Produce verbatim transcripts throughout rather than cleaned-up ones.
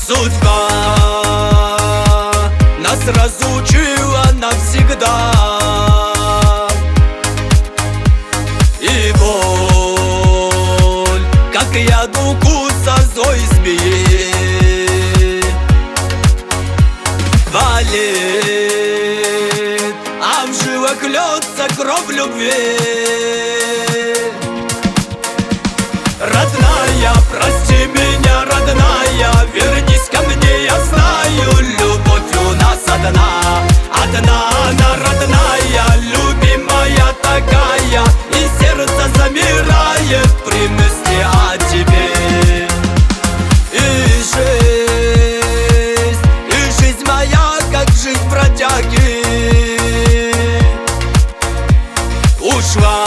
Судьба нас разлучила навсегда, и боль, как яд укуса злой змеи, болит, а в жилах льется кровь любви. Родная, прости меня, родная, вернись ко мне, я знаю, любовь у нас одна. Одна она родная, любимая такая, и сердце замирает при мысли о тебе. И жизнь, и жизнь моя, как жизнь бродяги, ушла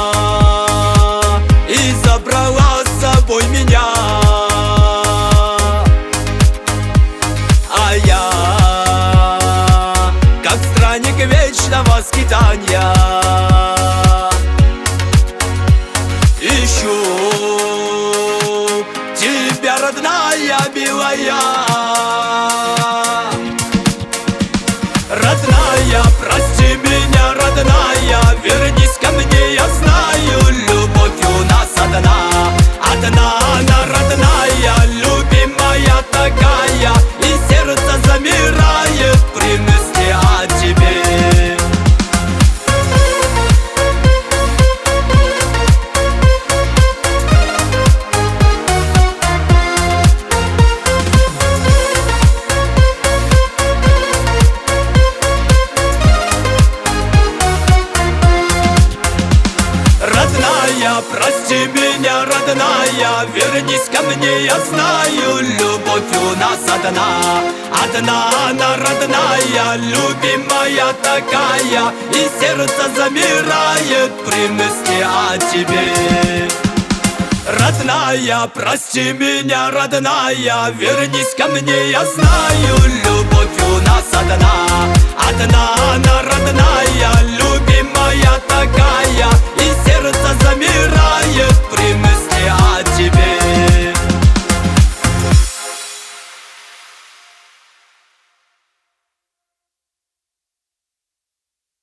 и забрала с собой меня. А я, как странник вечного скитания, ищу тебя, родная, милая. Родная, прости меня, родная, вернись ко мне, я знаю, любовь у нас одна. Одна она родная, любимая такая, и сердце замирает при мысли о тебе. Родная, прости меня, родная, вернись ко мне, я знаю, любовь у нас одна. Одна она родная, любимая такая, и сердце замирает при мысли о тебе. Родная, прости меня, родная, вернись ко мне, я знаю, любовь у нас одна. Одна